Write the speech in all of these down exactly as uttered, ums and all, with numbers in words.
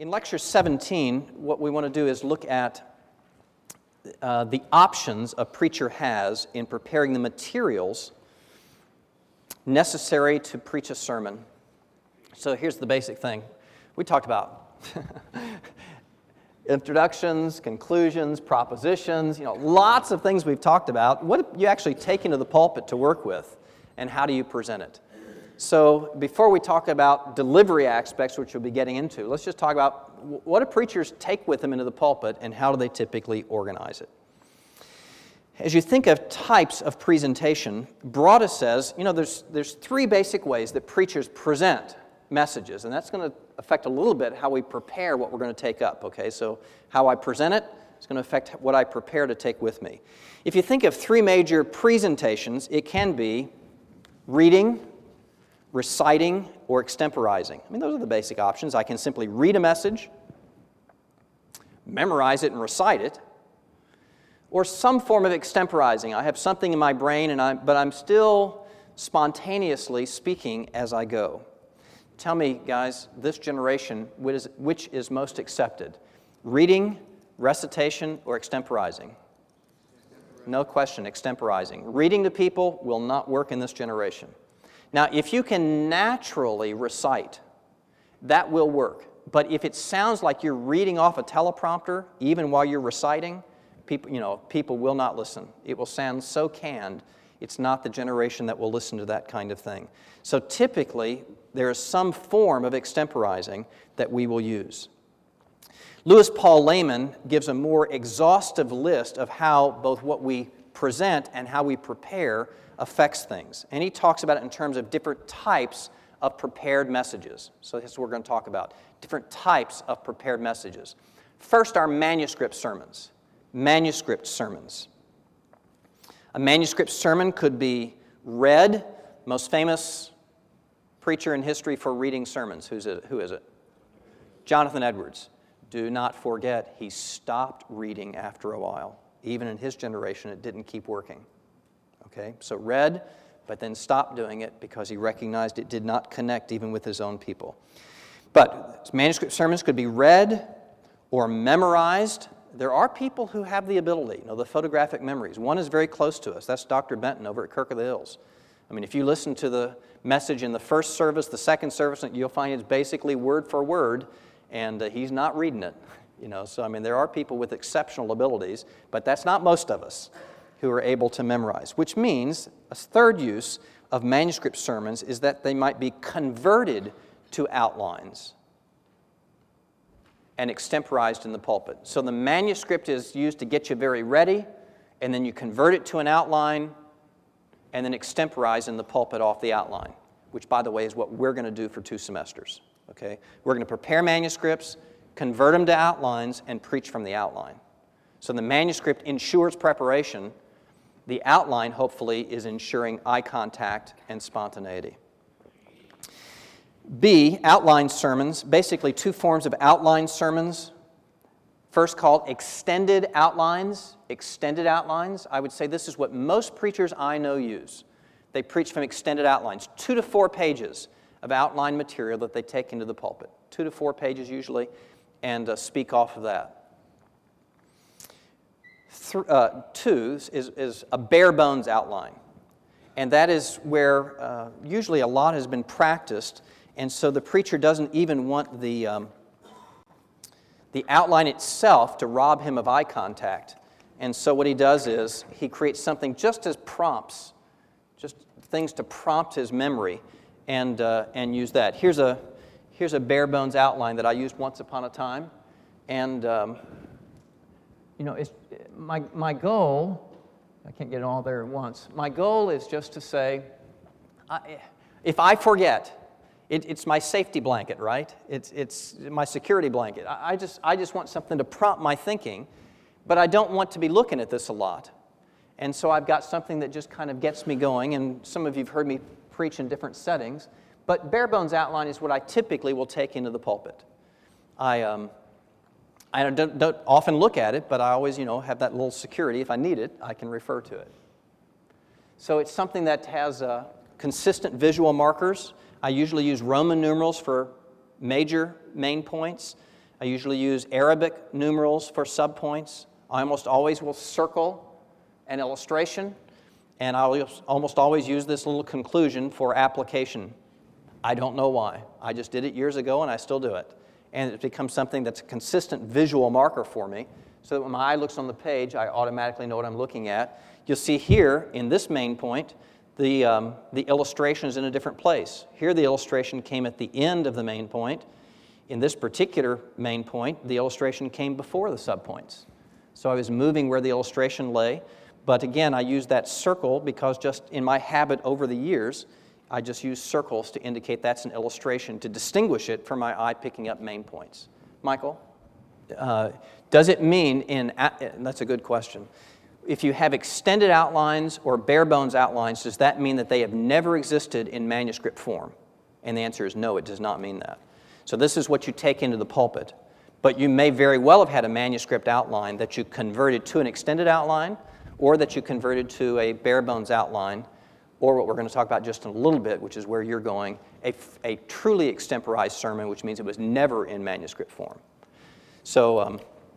In lecture seventeen, what we want to do is look at uh, the options a preacher has in preparing the materials necessary to preach a sermon. So here's the basic thing. We talked about introductions, conclusions, propositions, you know, lots of things we've talked about. What do you actually take into the pulpit to work with, and how do you present it? So before we talk about delivery aspects, which we'll be getting into, let's just talk about what do preachers take with them into the pulpit and how do they typically organize it. As you think of types of presentation, Broadus says, you know, there's, there's three basic ways that preachers present messages, and that's going to affect a little bit how we prepare what we're going to take up, okay? So how I present it is going to affect what I prepare to take with me. If you think of three major presentations, it can be reading, reciting, or extemporizing. I mean, those are the basic options. I can simply read a message, memorize it and recite it, or some form of extemporizing. I have something in my brain, and I, but I'm still spontaneously speaking as I go. Tell me, guys, this generation, which is, which is most accepted? Reading, recitation, or extemporizing? No question, extemporizing. Reading to people will not work in this generation. Now, if you can naturally recite, that will work. But if it sounds like you're reading off a teleprompter, even while you're reciting, people, you know, people will not listen. It will sound so canned, it's not the generation that will listen to that kind of thing. So typically, there is some form of extemporizing that we will use. Louis Paul Lehman gives a more exhaustive list of how both what we present and how we prepare affects things. And he talks about it in terms of different types of prepared messages. So this is what we're going to talk about, different types of prepared messages. First are manuscript sermons. Manuscript sermons. A manuscript sermon could be read. Most famous preacher in history for reading sermons. Who's it? Who is it? Jonathan Edwards. Do not forget, he stopped reading after a while. Even in his generation, it didn't keep working. Okay, so read, but then stopped doing it because he recognized it did not connect even with his own people. But manuscript sermons could be read or memorized. There are people who have the ability, you know, the photographic memories. One is very close to us. That's Doctor Benton over at Kirk of the Hills. I mean, if you listen to the message in the first service, the second service, you'll find it's basically word for word, and uh, he's not reading it. You know, so I mean, there are people with exceptional abilities, but that's not most of us who are able to memorize, which means a third use of manuscript sermons is that they might be converted to outlines and extemporized in the pulpit. So the manuscript is used to get you very ready, and then you convert it to an outline, and then extemporize in the pulpit off the outline, which, by the way, is what we're going to do for two semesters. Okay? We're going to prepare manuscripts, convert them to outlines, and preach from the outline. So the manuscript ensures preparation. The outline, hopefully, is ensuring eye contact and spontaneity. B, outline sermons. Basically, two forms of outline sermons. First called extended outlines. Extended outlines. I would say this is what most preachers I know use. They preach from extended outlines. Two to four pages of outline material that they take into the pulpit. Two to four pages usually, and uh, speak off of that. Th- uh, two is, is a bare bones outline. And that is where uh, usually a lot has been practiced, and so the preacher doesn't even want the, um, the outline itself to rob him of eye contact. And so what he does is he creates something just as prompts, just things to prompt his memory, and, uh, and use that. Here's a, here's a bare bones outline that I used once upon a time, and um, you know, it's, my, my goal, I can't get it all there at once, my goal is just to say, I, if I forget, it, it's my safety blanket, right? It's, it's my security blanket. I, I, just, I just want something to prompt my thinking, but I don't want to be looking at this a lot. And so I've got something that just kind of gets me going, and some of you have heard me preach in different settings, but bare bones outline is what I typically will take into the pulpit. I... Um, I don't, don't often look at it, but I always, you know, have that little security. If I need it, I can refer to it. So it's something that has uh, consistent visual markers. I usually use Roman numerals for major main points. I usually use Arabic numerals for subpoints. I almost always will circle an illustration, and I'll almost always use this little conclusion for application. I don't know why. I just did it years ago, and I still do it. And it becomes something that's a consistent visual marker for me, so that when my eye looks on the page, I automatically know what I'm looking at. You'll see here, in this main point, the, um, the illustration is in a different place. Here the illustration came at the end of the main point. In this particular main point, the illustration came before the subpoints. So I was moving where the illustration lay, but again, I used that circle because just in my habit over the years, I just use circles to indicate that's an illustration to distinguish it from my eye picking up main points. Michael, uh, does it mean in, that's a good question. If you have extended outlines or bare bones outlines, does that mean that they have never existed in manuscript form? And the answer is no, it does not mean that. So this is what you take into the pulpit. But you may very well have had a manuscript outline that you converted to an extended outline, or that you converted to a bare bones outline, or what we're going to talk about just in a little bit, which is where you're going, a, a truly extemporized sermon, which means it was never in manuscript form. So um,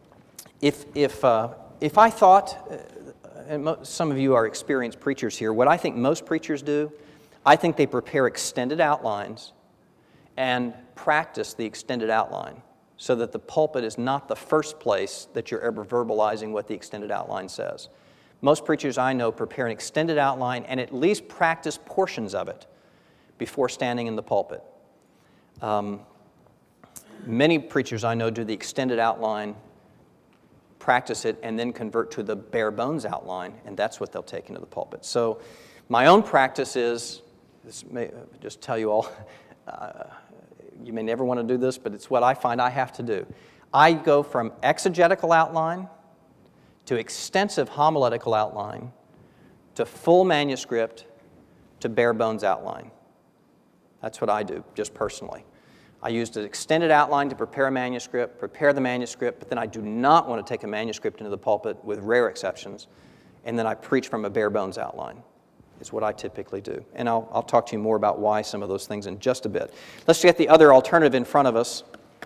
if, if, uh, if I thought, uh, and mo- some of you are experienced preachers here, what I think most preachers do, I think they prepare extended outlines and practice the extended outline so that the pulpit is not the first place that you're ever verbalizing what the extended outline says. Most preachers I know prepare an extended outline and at least practice portions of it before standing in the pulpit. Um, many preachers I know do the extended outline, practice it, and then convert to the bare bones outline, and that's what they'll take into the pulpit. So my own practice is, this may just tell you all, uh, you may never want to do this, but it's what I find I have to do. I go from exegetical outline to extensive homiletical outline to full manuscript to bare bones outline. That's what I do, just personally. I used an extended outline to prepare a manuscript, prepare the manuscript, but then I do not want to take a manuscript into the pulpit, with rare exceptions, and then I preach from a bare bones outline. Is what I typically do. And I'll, I'll talk to you more about why some of those things in just a bit. Let's get the other alternative in front of us.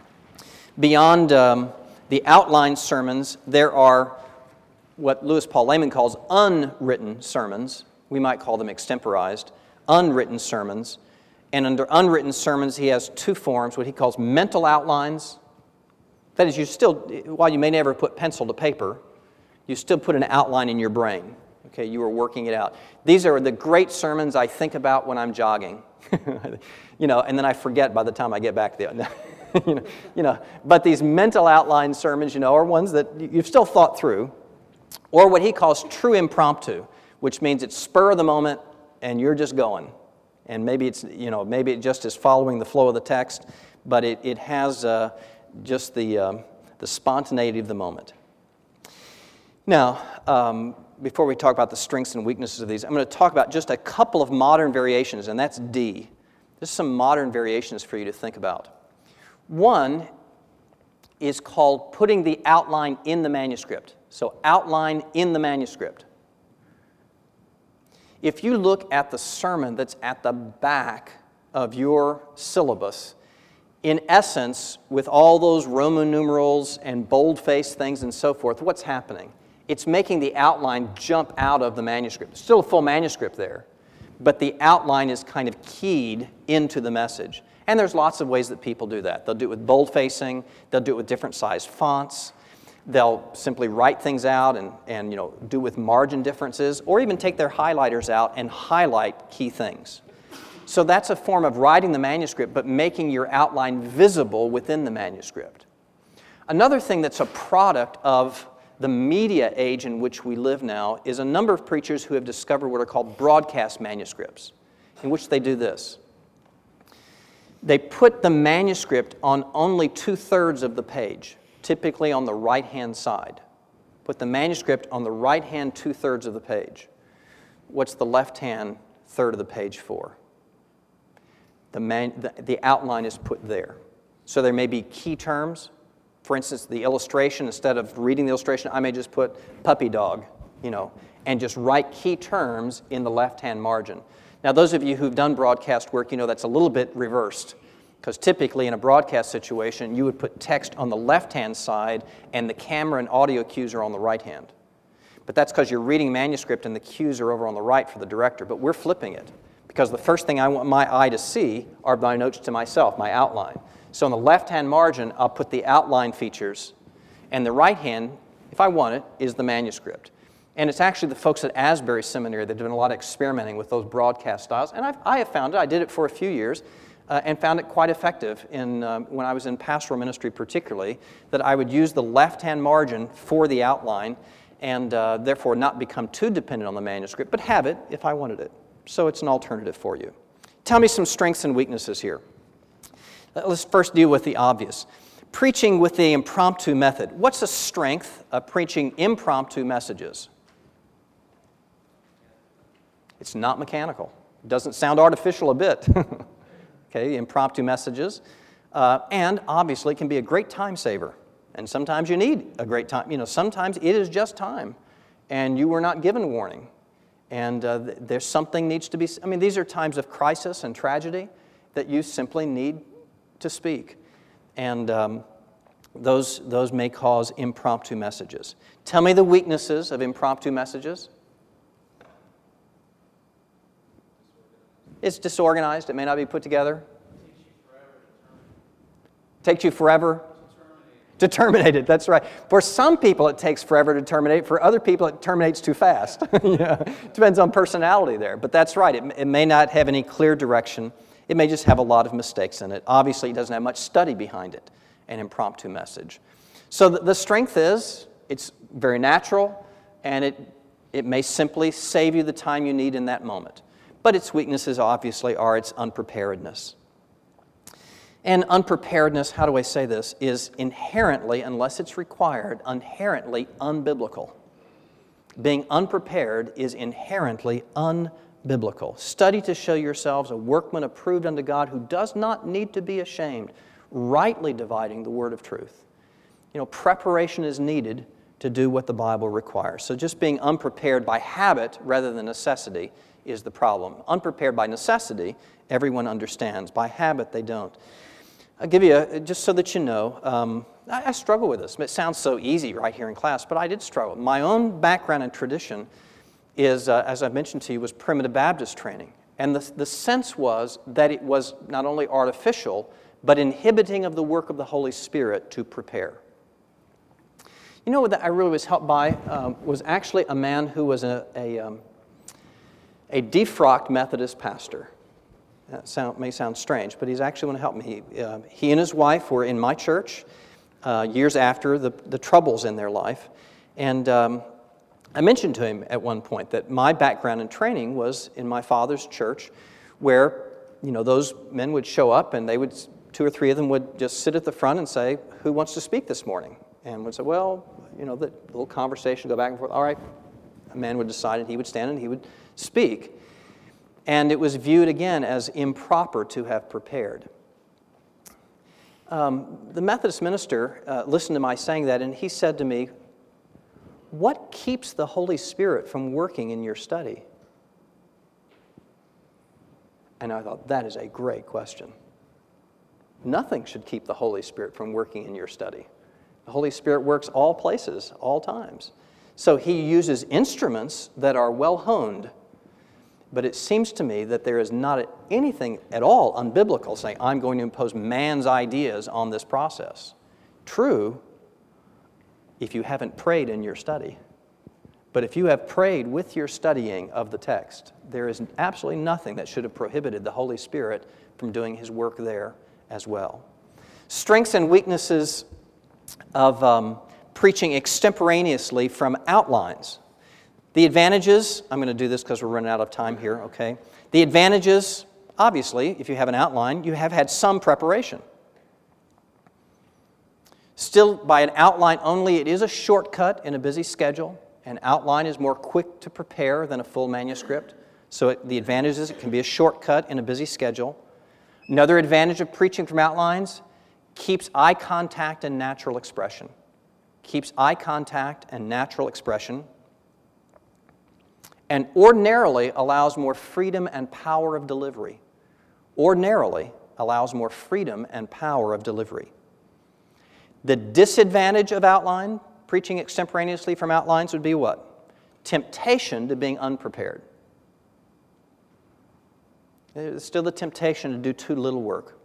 Beyond um, the outline sermons, there are what Louis Paul Lehman calls unwritten sermons. We might call them extemporized, unwritten sermons. And under unwritten sermons, he has two forms, what he calls mental outlines. That is, you still, while you may never put pencil to paper, you still put an outline in your brain. Okay, you were working it out. These are the great sermons I think about when I'm jogging. you know, and then I forget by the time I get back there. you, know, you know, but these mental outline sermons, you know, are ones that you've still thought through, or what he calls true impromptu, which means it's spur of the moment and you're just going. And maybe it's, you know, maybe it just is following the flow of the text, but it, it has uh, just the, um, the spontaneity of the moment. Now, um, before we talk about the strengths and weaknesses of these, I'm going to talk about just a couple of modern variations, and that's D. There's some modern variations for you to think about. One is called putting the outline in the manuscript. So outline in the manuscript. If you look at the sermon that's at the back of your syllabus, in essence, with all those Roman numerals and bold-faced things and so forth, what's happening? It's making the outline jump out of the manuscript. There's still a full manuscript there, but the outline is kind of keyed into the message. And there's lots of ways that people do that. They'll do it with bold-facing. They'll do it with different sized fonts. They'll simply write things out and, and you know, do with margin differences, or even take their highlighters out and highlight key things. So that's a form of writing the manuscript, but making your outline visible within the manuscript. Another thing that's a product of the media age in which we live now is a number of preachers who have discovered what are called broadcast manuscripts, in which they do this. They put the manuscript on only two-thirds of the page, typically on the right-hand side. Put the manuscript on the right-hand two-thirds of the page. What's the left-hand third of the page for? The, man, the, the outline is put there. So there may be key terms. For instance, the illustration, instead of reading the illustration, I may just put puppy dog, you know, and just write key terms in the left-hand margin. Now, those of you who've done broadcast work, you know that's a little bit reversed. Because typically in a broadcast situation, you would put text on the left-hand side and the camera and audio cues are on the right hand. But that's because you're reading manuscript and the cues are over on the right for the director. But we're flipping it because the first thing I want my eye to see are my notes to myself, my outline. So on the left-hand margin, I'll put the outline features, and the right hand, if I want it, is the manuscript. And it's actually the folks at Asbury Seminary that have done a lot of experimenting with those broadcast styles. And I've, I have found it. I did it for a few years. Uh, and found it quite effective in, um, when I was in pastoral ministry particularly, that I would use the left-hand margin for the outline and uh, therefore not become too dependent on the manuscript, but have it if I wanted it. So it's an alternative for you. Tell me some strengths and weaknesses here. Uh, let's first deal with the obvious. Preaching with the impromptu method. What's the strength of preaching impromptu messages? It's not mechanical. It doesn't sound artificial a bit. Okay, impromptu messages. Uh, and obviously it can be a great time saver. And sometimes you need a great time. You know, sometimes it is just time. And you were not given warning. And uh, th- there's something needs to be, I mean, these are times of crisis and tragedy that you simply need to speak. And um, those, those may cause impromptu messages. Tell me the weaknesses of impromptu messages. It's disorganized. It may not be put together. Takes you forever to terminate it. That's right. For some people, it takes forever to terminate. For other people, it terminates too fast. Yeah. Depends on personality there. But that's right. It, it may not have any clear direction. It may just have a lot of mistakes in it. Obviously, it doesn't have much study behind it, an impromptu message. So the, the strength is it's very natural, and it, it may simply save you the time you need in that moment. But its weaknesses, obviously, are its unpreparedness. And unpreparedness, how do I say this, is inherently, unless it's required, inherently unbiblical. Being unprepared is inherently unbiblical. Study to show yourselves a workman approved unto God who does not need to be ashamed, rightly dividing the word of truth. You know, preparation is needed to do what the Bible requires. So just being unprepared by habit rather than necessity is the problem. Unprepared by necessity, everyone understands. By habit, they don't. I'll give you, a, just so that you know, um, I, I struggle with this. It sounds so easy right here in class, but I did struggle. My own background and tradition is, uh, as I mentioned to you, was primitive Baptist training. And the, the sense was that it was not only artificial, but inhibiting of the work of the Holy Spirit to prepare. You know what I really was helped by um, was actually a man who was a, a um, a defrocked Methodist pastor. That sound, may sound strange, but he's actually going to help me. He, uh, he and his wife were in my church uh, years after the, the troubles in their life. And um, I mentioned to him at one point that my background and training was in my father's church, where, you know, those men would show up and they would, two or three of them would just sit at the front and say, "Who wants to speak this morning?" And would say, well, you know, the little conversation, go back and forth. All right. A man would decide and he would stand and he would speak. And it was viewed again as improper to have prepared. Um, the Methodist minister uh, listened to my saying that, and he said to me, "What keeps the Holy Spirit from working in your study?" And I thought, that is a great question. Nothing should keep the Holy Spirit from working in your study. The Holy Spirit works all places, all times. So he uses instruments that are well honed. But it seems to me that there is not anything at all unbiblical saying, I'm going to impose man's ideas on this process. True, if you haven't prayed in your study. But if you have prayed with your studying of the text, there is absolutely nothing that should have prohibited the Holy Spirit from doing His work there as well. Strengths and weaknesses of um, preaching extemporaneously from outlines. The advantages, I'm going to do this because we're running out of time here, okay? The advantages, obviously, if you have an outline, you have had some preparation. Still, by an outline only, it is a shortcut in a busy schedule. An outline is more quick to prepare than a full manuscript. So it, the advantage is it can be a shortcut in a busy schedule. Another advantage of preaching from outlines, keeps eye contact and natural expression. Keeps eye contact and natural expression. And ordinarily allows more freedom and power of delivery. Ordinarily allows more freedom and power of delivery. The disadvantage of outline, preaching extemporaneously from outlines, would be what? Temptation to being unprepared. There's still the temptation to do too little work.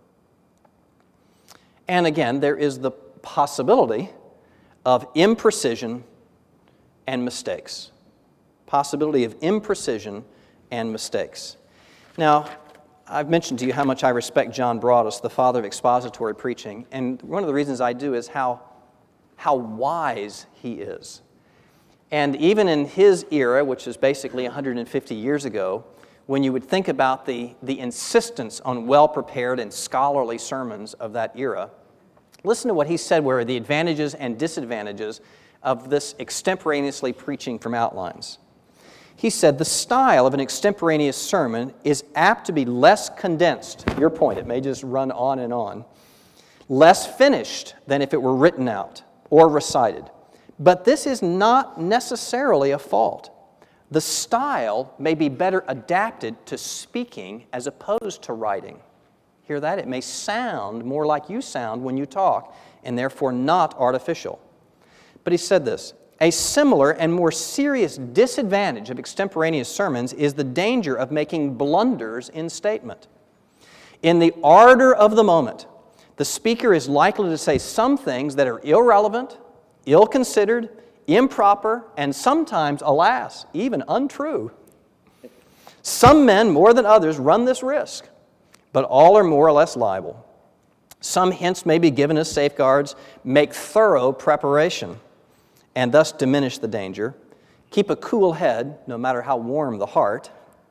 And again, there is the possibility of imprecision and mistakes. Possibility of imprecision and mistakes. Now, I've mentioned to you how much I respect John Broadus, the father of expository preaching, and one of the reasons I do is how, how wise he is. And even in his era, which is basically one hundred fifty years ago, when you would think about the, the insistence on well-prepared and scholarly sermons of that era, listen to what he said were the advantages and disadvantages of this extemporaneously preaching from outlines. He said, the style of an extemporaneous sermon is apt to be less condensed. Your point, it may just run on and on. Less finished than if it were written out or recited. But this is not necessarily a fault. The style may be better adapted to speaking as opposed to writing. Hear that? It may sound more like you sound when you talk, and therefore not artificial. But he said this, a similar and more serious disadvantage of extemporaneous sermons is the danger of making blunders in statement. In the ardor of the moment, the speaker is likely to say some things that are irrelevant, ill-considered, improper, and sometimes, alas, even untrue. Some men, more than others, run this risk, but all are more or less liable. Some hints may be given as safeguards. Make thorough preparation, and thus diminish the danger. Keep a cool head, no matter how warm the heart.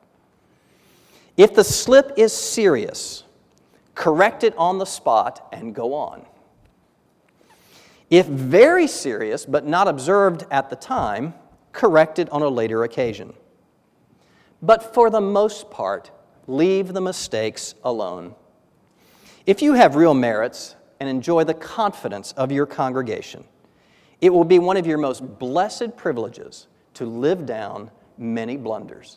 If the slip is serious, correct it on the spot and go on. If very serious, but not observed at the time, correct it on a later occasion. But for the most part, leave the mistakes alone. If you have real merits and enjoy the confidence of your congregation, it will be one of your most blessed privileges to live down many blunders.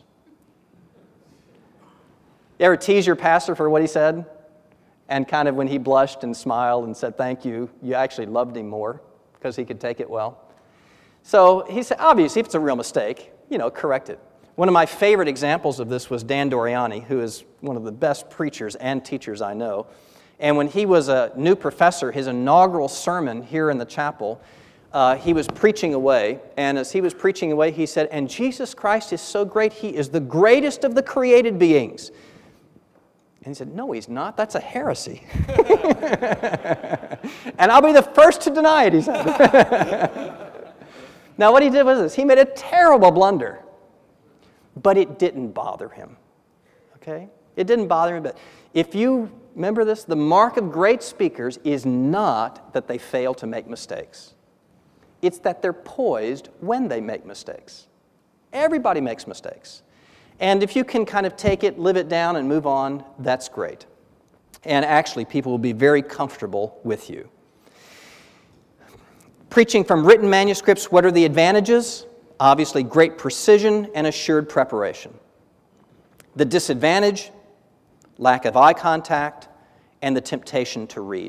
You ever tease your pastor for what he said? And kind of when he blushed and smiled and said thank you, you actually loved him more because he could take it well. So he said, obviously, if it's a real mistake, you know, correct it. One of my favorite examples of this was Dan Doriani, who is one of the best preachers and teachers I know. And when he was a new professor, his inaugural sermon here in the chapel, uh, he was preaching away. And as he was preaching away, he said, and Jesus Christ is so great, he is the greatest of the created beings. And he said, no, he's not. That's a heresy. And I'll be the first to deny it, he said. Now, what he did was this. He made a terrible blunder. But it didn't bother him. Okay? It didn't bother him. But if you remember this, the mark of great speakers is not that they fail to make mistakes. It's that they're poised when they make mistakes. Everybody makes mistakes. And if you can kind of take it, live it down, and move on, that's great. And actually, people will be very comfortable with you. Preaching from written manuscripts, what are the advantages? Obviously, great precision and assured preparation. The disadvantage, lack of eye contact, and the temptation to read.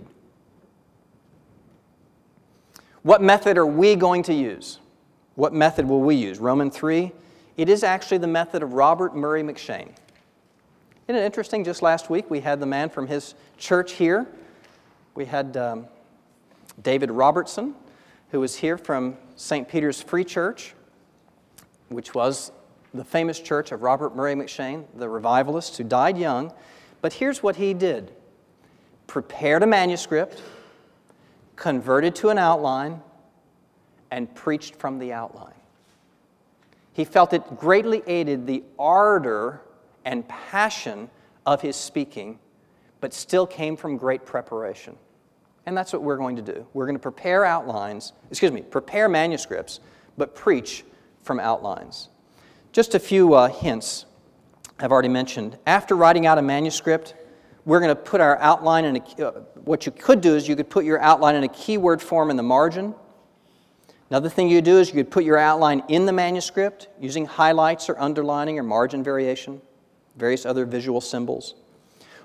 What method are we going to use? What method will we use? Romans three. It is actually the method of Robert Murray M'Cheyne. Isn't it interesting? Just last week we had the man from his church here. We had um, David Robertson, who was here from Saint Peter's Free Church, which was the famous church of Robert Murray M'Cheyne, the revivalist who died young. But here's what he did. Prepared a manuscript, converted to an outline, and preached from the outline. He felt it greatly aided the ardor and passion of his speaking, but still came from great preparation. And that's what we're going to do. We're going to prepare outlines, excuse me, prepare manuscripts, but preach from outlines. Just a few uh, hints I've already mentioned. After writing out a manuscript, we're going to put our outline in a, uh, what you could do is you could put your outline in a keyword form in the margin. Another thing you do is you could put your outline in the manuscript using highlights or underlining or margin variation, various other visual symbols.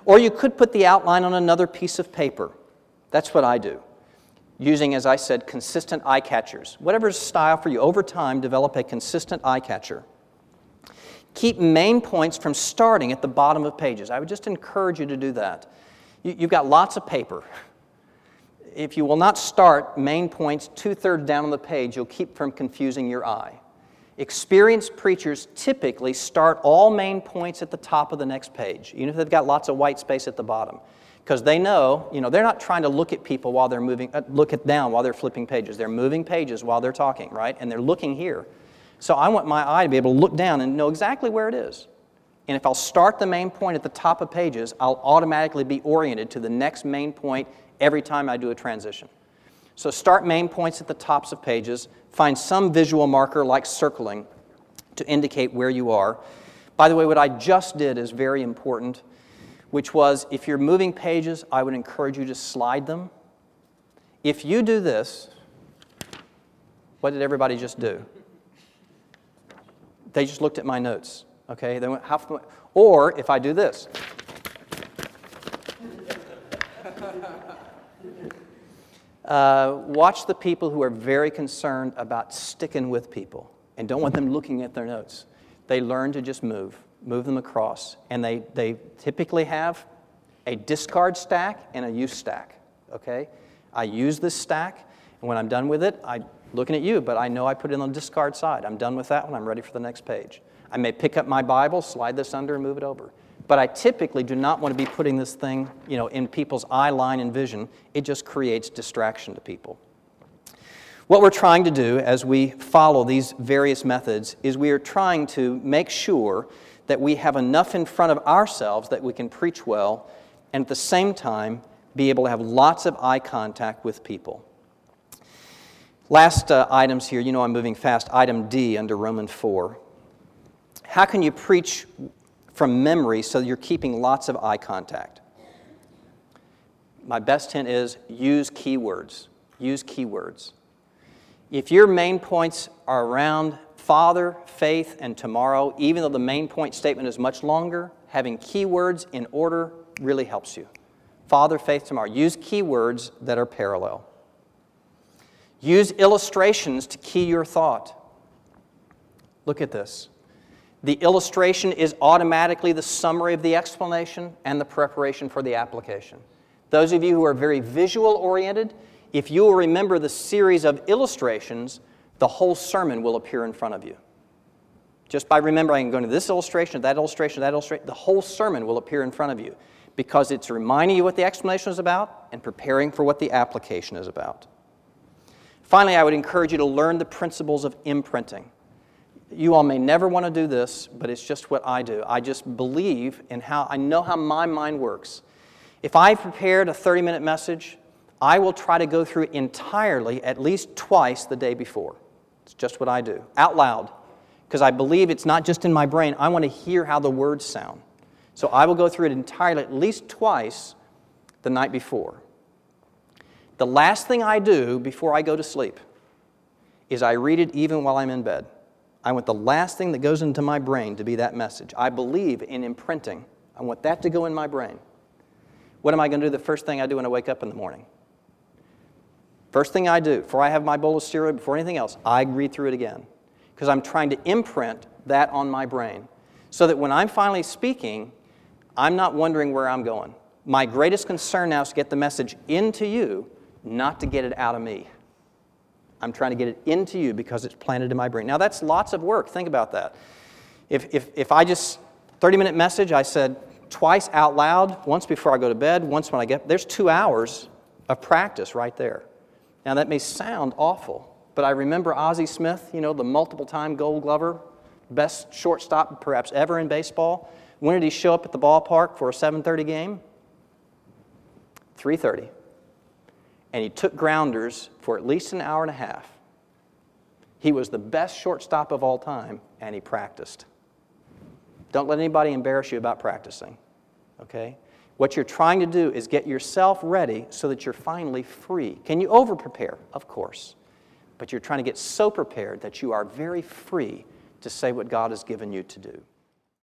Or you could put the outline on another piece of paper. That's what I do, using, as I said, consistent eye catchers. Whatever's style for you, over time, develop a consistent eye catcher. Keep main points from starting at the bottom of pages. I would just encourage you to do that. You, you've got lots of paper. If you will not start main points two-thirds down on the page, you'll keep from confusing your eye. Experienced preachers typically start all main points at the top of the next page, even if they've got lots of white space at the bottom. Because they know, you know, they're not trying to look at people while they're moving, uh, look at down while they're flipping pages. They're moving pages while they're talking, right? And they're looking here. So I want my eye to be able to look down and know exactly where it is. And if I'll start the main point at the top of pages, I'll automatically be oriented to the next main point every time I do a transition. So start main points at the tops of pages. Find some visual marker like circling to indicate where you are. By the way, what I just did is very important, which was if you're moving pages, I would encourage you to slide them. If you do this, what did everybody just do? They just looked at my notes, okay? They went half the way. Or if I do this. Uh, watch the people who are very concerned about sticking with people and don't want them looking at their notes. They learn to just move, move them across. And they, they typically have a discard stack and a use stack, okay? I use this stack, and when I'm done with it, I'm looking at you, but I know I put it on the discard side. I'm done with that one. I'm ready for the next page. I may pick up my Bible, slide this under, and move it over. But I typically do not want to be putting this thing, you know, in people's eye line and vision. It just creates distraction to people. What we're trying to do as we follow these various methods is we are trying to make sure that we have enough in front of ourselves that we can preach well, and at the same time be able to have lots of eye contact with people. Last uh, items here, you know I'm moving fast. Item D under Romans four. How can you preach from memory so you're keeping lots of eye contact? My best hint is use keywords. Use keywords. If your main points are around Father, faith, and tomorrow, even though the main point statement is much longer, having keywords in order really helps you. Father, faith, tomorrow. Use keywords that are parallel. Use illustrations to key your thought. Look at this. The illustration is automatically the summary of the explanation and the preparation for the application. Those of you who are very visual-oriented, if you will remember the series of illustrations, the whole sermon will appear in front of you. Just by remembering going to this illustration, that illustration, that illustration, the whole sermon will appear in front of you because it's reminding you what the explanation is about and preparing for what the application is about. Finally, I would encourage you to learn the principles of imprinting. You all may never want to do this, but it's just what I do. I just believe in how, I know how my mind works. If I prepared a thirty-minute message, I will try to go through it entirely at least twice the day before. It's just what I do, out loud, because I believe it's not just in my brain. I want to hear how the words sound. So I will go through it entirely at least twice the night before. The last thing I do before I go to sleep is I read it even while I'm in bed. I want the last thing that goes into my brain to be that message. I believe in imprinting. I want that to go in my brain. What am I going to do the first thing I do when I wake up in the morning? First thing I do, before I have my bowl of cereal, before anything else, I read through it again. Because I'm trying to imprint that on my brain. So that when I'm finally speaking, I'm not wondering where I'm going. My greatest concern now is to get the message into you, not to get it out of me. I'm trying to get it into you because it's planted in my brain. Now, that's lots of work. Think about that. If, if, if I just, thirty-minute message, I said twice out loud, once before I go to bed, once when I get, there's two hours of practice right there. Now, that may sound awful, but I remember Ozzie Smith, you know, the multiple-time Gold Glover, best shortstop perhaps ever in baseball. When did he show up at the ballpark for a seven thirty game? three thirty. And he took grounders for at least an hour and a half. He was the best shortstop of all time, and he practiced. Don't let anybody embarrass you about practicing, okay? What you're trying to do is get yourself ready so that you're finally free. Can you over-prepare? Of course. But you're trying to get so prepared that you are very free to say what God has given you to do.